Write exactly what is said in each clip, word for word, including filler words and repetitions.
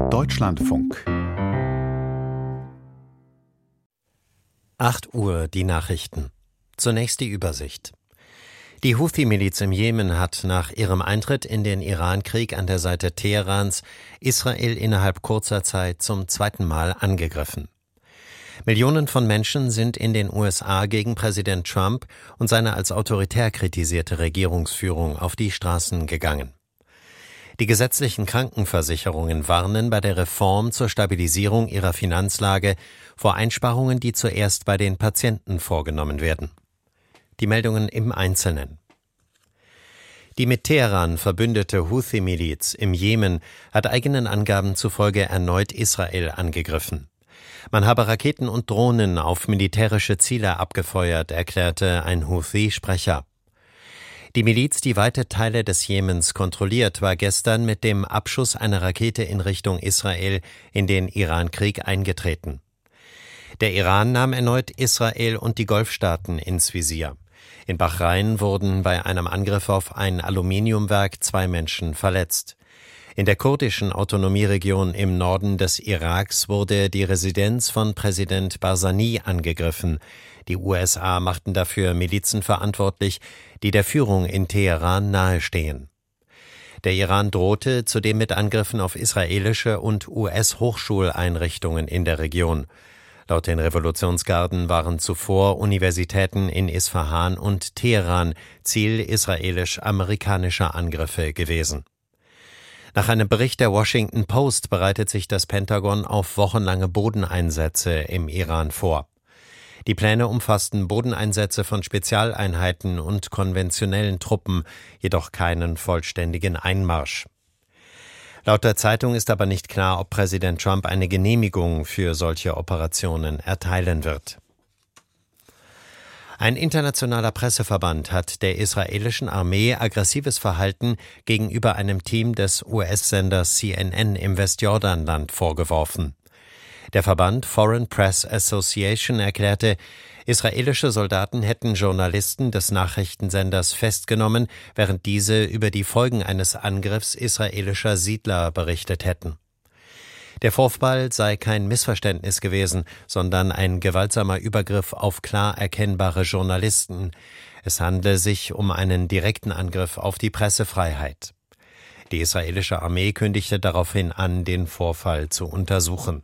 Deutschlandfunk. acht Uhr, die Nachrichten. Zunächst die Übersicht. Die Houthi-Miliz im Jemen hat nach ihrem Eintritt in den Irankrieg an der Seite Teherans Israel innerhalb kurzer Zeit zum zweiten Mal angegriffen. Millionen von Menschen sind in den U S A gegen Präsident Trump und seine als autoritär kritisierte Regierungsführung auf die Straßen gegangen. Die gesetzlichen Krankenversicherungen warnen bei der Reform zur Stabilisierung ihrer Finanzlage vor Einsparungen, die zuerst bei den Patienten vorgenommen werden. Die Meldungen im Einzelnen. Die mit Teheran verbündete Houthi-Miliz im Jemen hat eigenen Angaben zufolge erneut Israel angegriffen. Man habe Raketen und Drohnen auf militärische Ziele abgefeuert, erklärte ein Houthi-Sprecher. Die Miliz, die weite Teile des Jemens kontrolliert, war gestern mit dem Abschuss einer Rakete in Richtung Israel in den Irankrieg eingetreten. Der Iran nahm erneut Israel und die Golfstaaten ins Visier. In Bahrain wurden bei einem Angriff auf ein Aluminiumwerk zwei Menschen verletzt. In der kurdischen Autonomieregion im Norden des Iraks wurde die Residenz von Präsident Barzani angegriffen. Die U S A machten dafür Milizen verantwortlich, die der Führung in Teheran nahestehen. Der Iran drohte zudem mit Angriffen auf israelische und U S-Hochschuleinrichtungen in der Region. Laut den Revolutionsgarden waren zuvor Universitäten in Isfahan und Teheran Ziel israelisch-amerikanischer Angriffe gewesen. Nach einem Bericht der Washington Post bereitet sich das Pentagon auf wochenlange Bodeneinsätze im Iran vor. Die Pläne umfassten Bodeneinsätze von Spezialeinheiten und konventionellen Truppen, jedoch keinen vollständigen Einmarsch. Laut der Zeitung ist aber nicht klar, ob Präsident Trump eine Genehmigung für solche Operationen erteilen wird. Ein internationaler Presseverband hat der israelischen Armee aggressives Verhalten gegenüber einem Team des U S-Senders C N N im Westjordanland vorgeworfen. Der Verband Foreign Press Association erklärte, israelische Soldaten hätten Journalisten des Nachrichtensenders festgenommen, während diese über die Folgen eines Angriffs israelischer Siedler berichtet hätten. Der Vorfall sei kein Missverständnis gewesen, sondern ein gewaltsamer Übergriff auf klar erkennbare Journalisten. Es handle sich um einen direkten Angriff auf die Pressefreiheit. Die israelische Armee kündigte daraufhin an, den Vorfall zu untersuchen.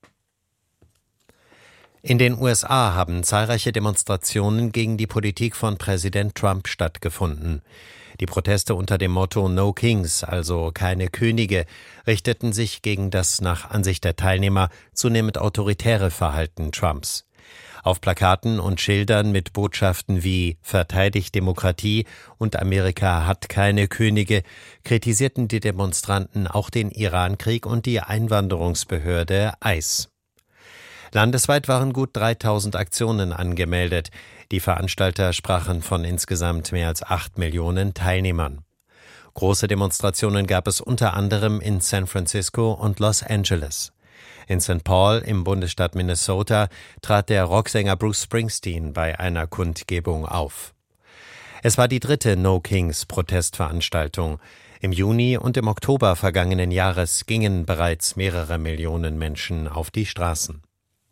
In den U S A haben zahlreiche Demonstrationen gegen die Politik von Präsident Trump stattgefunden. Die Proteste unter dem Motto No Kings, also keine Könige, richteten sich gegen das nach Ansicht der Teilnehmer zunehmend autoritäre Verhalten Trumps. Auf Plakaten und Schildern mit Botschaften wie Verteidigt Demokratie und Amerika hat keine Könige kritisierten die Demonstranten auch den Irankrieg und die Einwanderungsbehörde I C E. Landesweit waren gut dreitausend Aktionen angemeldet. Die Veranstalter sprachen von insgesamt mehr als acht Millionen Teilnehmern. Große Demonstrationen gab es unter anderem in San Francisco und Los Angeles. In Sankt Paul im Bundesstaat Minnesota trat der Rocksänger Bruce Springsteen bei einer Kundgebung auf. Es war die dritte No Kings Protestveranstaltung. Im Juni und im Oktober vergangenen Jahres gingen bereits mehrere Millionen Menschen auf die Straßen.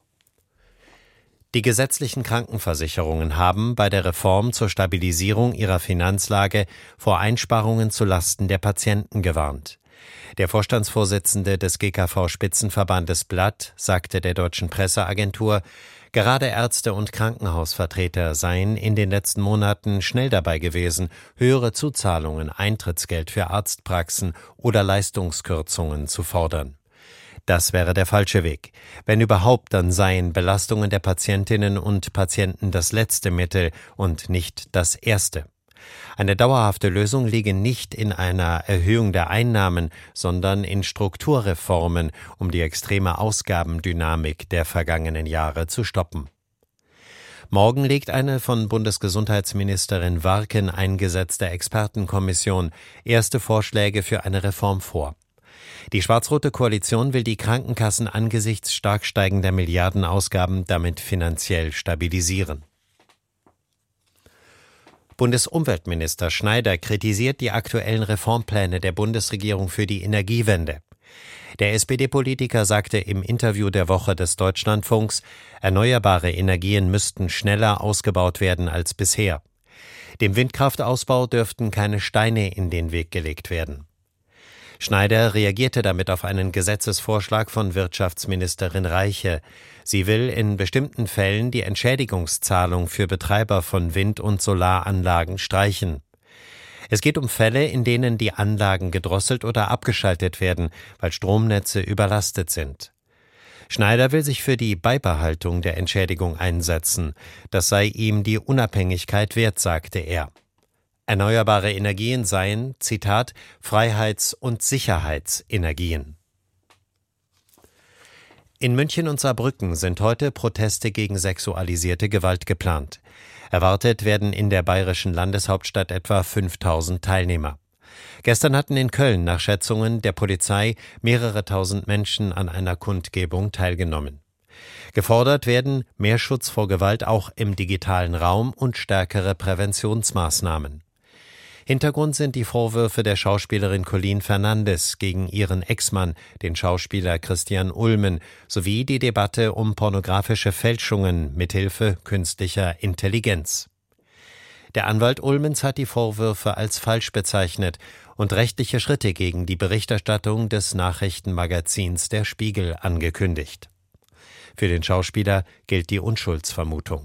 Die gesetzlichen Krankenversicherungen haben bei der Reform zur Stabilisierung ihrer Finanzlage vor Einsparungen zulasten der Patienten gewarnt. Der Vorstandsvorsitzende des G K V-Spitzenverbandes Blatt sagte der deutschen Presseagentur, gerade Ärzte und Krankenhausvertreter seien in den letzten Monaten schnell dabei gewesen, höhere Zuzahlungen, Eintrittsgeld für Arztpraxen oder Leistungskürzungen zu fordern. Das wäre der falsche Weg. Wenn überhaupt, dann seien Belastungen der Patientinnen und Patienten das letzte Mittel und nicht das erste. Eine dauerhafte Lösung liege nicht in einer Erhöhung der Einnahmen, sondern in Strukturreformen, um die extreme Ausgabendynamik der vergangenen Jahre zu stoppen. Morgen legt eine von Bundesgesundheitsministerin Warken eingesetzte Expertenkommission erste Vorschläge für eine Reform vor. Die schwarz-rote Koalition will die Krankenkassen angesichts stark steigender Milliardenausgaben damit finanziell stabilisieren. Bundesumweltminister Schneider kritisiert die aktuellen Reformpläne der Bundesregierung für die Energiewende. Der S P D-Politiker sagte im Interview der Woche des Deutschlandfunks, erneuerbare Energien müssten schneller ausgebaut werden als bisher. Dem Windkraftausbau dürften keine Steine in den Weg gelegt werden. Schneider reagierte damit auf einen Gesetzesvorschlag von Wirtschaftsministerin Reiche. Sie will in bestimmten Fällen die Entschädigungszahlung für Betreiber von Wind- und Solaranlagen streichen. Es geht um Fälle, in denen die Anlagen gedrosselt oder abgeschaltet werden, weil Stromnetze überlastet sind. Schneider will sich für die Beibehaltung der Entschädigung einsetzen. Das sei ihm die Unabhängigkeit wert, sagte er. Erneuerbare Energien seien, Zitat, Freiheits- und Sicherheitsenergien. In München und Saarbrücken sind heute Proteste gegen sexualisierte Gewalt geplant. Erwartet werden in der bayerischen Landeshauptstadt etwa fünftausend Teilnehmer. Gestern hatten in Köln nach Schätzungen der Polizei mehrere tausend Menschen an einer Kundgebung teilgenommen. Gefordert werden mehr Schutz vor Gewalt auch im digitalen Raum und stärkere Präventionsmaßnahmen. Hintergrund sind die Vorwürfe der Schauspielerin Colleen Fernandes gegen ihren Ex-Mann, den Schauspieler Christian Ulmen, sowie die Debatte um pornografische Fälschungen mithilfe künstlicher Intelligenz. Der Anwalt Ulmens hat die Vorwürfe als falsch bezeichnet und rechtliche Schritte gegen die Berichterstattung des Nachrichtenmagazins Der Spiegel angekündigt. Für den Schauspieler gilt die Unschuldsvermutung.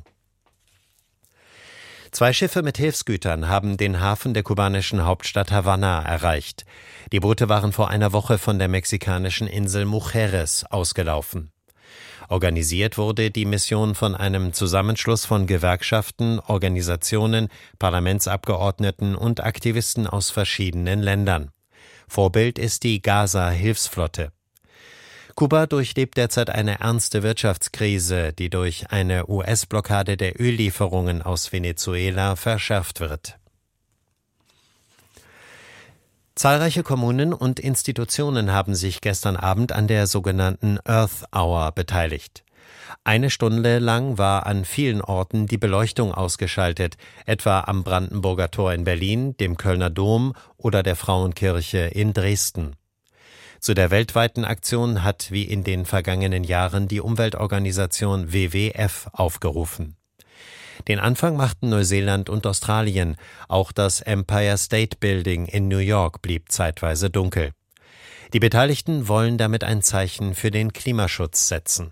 Zwei Schiffe mit Hilfsgütern haben den Hafen der kubanischen Hauptstadt Havanna erreicht. Die Boote waren vor einer Woche von der mexikanischen Insel Mujeres ausgelaufen. Organisiert wurde die Mission von einem Zusammenschluss von Gewerkschaften, Organisationen, Parlamentsabgeordneten und Aktivisten aus verschiedenen Ländern. Vorbild ist die Gaza-Hilfsflotte. Kuba durchlebt derzeit eine ernste Wirtschaftskrise, die durch eine U S-Blockade der Öllieferungen aus Venezuela verschärft wird. Zahlreiche Kommunen und Institutionen haben sich gestern Abend an der sogenannten Earth Hour beteiligt. Eine Stunde lang war an vielen Orten die Beleuchtung ausgeschaltet, etwa am Brandenburger Tor in Berlin, dem Kölner Dom oder der Frauenkirche in Dresden. Zu der weltweiten Aktion hat wie in den vergangenen Jahren die Umweltorganisation W W F aufgerufen. Den Anfang machten Neuseeland und Australien, auch das Empire State Building in New York blieb zeitweise dunkel. Die Beteiligten wollen damit ein Zeichen für den Klimaschutz setzen.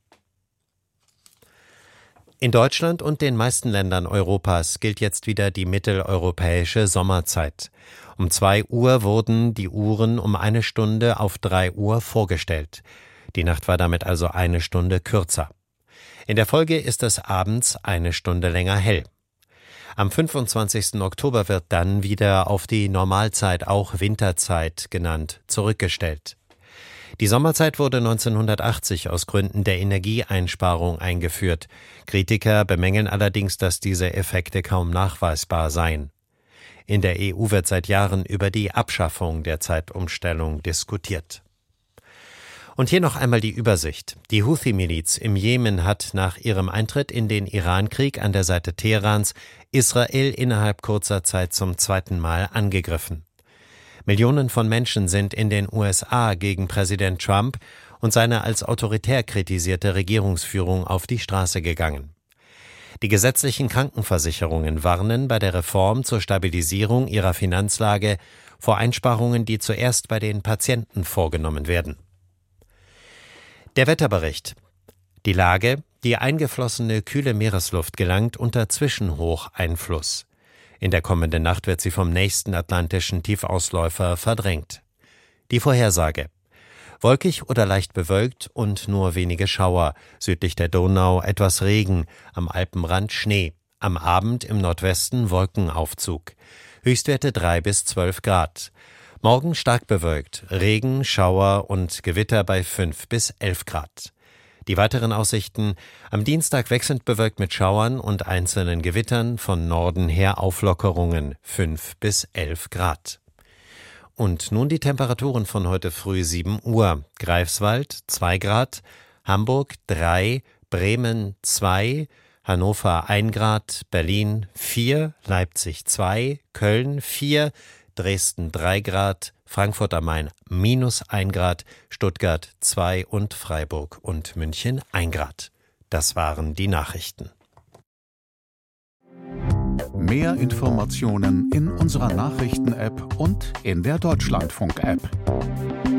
In Deutschland und den meisten Ländern Europas gilt jetzt wieder die mitteleuropäische Sommerzeit. Um zwei Uhr wurden die Uhren um eine Stunde auf drei Uhr vorgestellt. Die Nacht war damit also eine Stunde kürzer. In der Folge ist es abends eine Stunde länger hell. Am fünfundzwanzigsten Oktober wird dann wieder auf die Normalzeit, auch Winterzeit genannt, zurückgestellt. Die Sommerzeit wurde neunzehnhundertachtzig aus Gründen der Energieeinsparung eingeführt. Kritiker bemängeln allerdings, dass diese Effekte kaum nachweisbar seien. In der E U wird seit Jahren über die Abschaffung der Zeitumstellung diskutiert. Und hier noch einmal die Übersicht. Die Houthi-Miliz im Jemen hat nach ihrem Eintritt in den Irankrieg an der Seite Teherans Israel innerhalb kurzer Zeit zum zweiten Mal angegriffen. Millionen von Menschen sind in den U S A gegen Präsident Trump und seine als autoritär kritisierte Regierungsführung auf die Straße gegangen. Die gesetzlichen Krankenversicherungen warnen bei der Reform zur Stabilisierung ihrer Finanzlage vor Einsparungen, die zuerst bei den Patienten vorgenommen werden. Der Wetterbericht. Die Lage: Die eingeflossene kühle Meeresluft gelangt unter Zwischenhocheinfluss. In der kommenden Nacht wird sie vom nächsten atlantischen Tiefausläufer verdrängt. Die Vorhersage: Wolkig oder leicht bewölkt und nur wenige Schauer, südlich der Donau etwas Regen, am Alpenrand Schnee, am Abend im Nordwesten Wolkenaufzug. Höchstwerte drei bis zwölf Grad. Morgen stark bewölkt, Regen, Schauer und Gewitter bei fünf bis elf Grad. Die weiteren Aussichten: am Dienstag wechselnd bewölkt mit Schauern und einzelnen Gewittern, von Norden her Auflockerungen, fünf bis elf Grad. Und nun die Temperaturen von heute früh sieben Uhr. Greifswald zwei Grad, Hamburg drei, Bremen zwei, Hannover ein Grad, Berlin vier, Leipzig zwei, Köln vier, Dresden drei Grad, Frankfurt am Main minus ein Grad, Stuttgart zwei und Freiburg und München ein Grad. Das waren die Nachrichten. Mehr Informationen in unserer Nachrichten-App und in der Deutschlandfunk-App.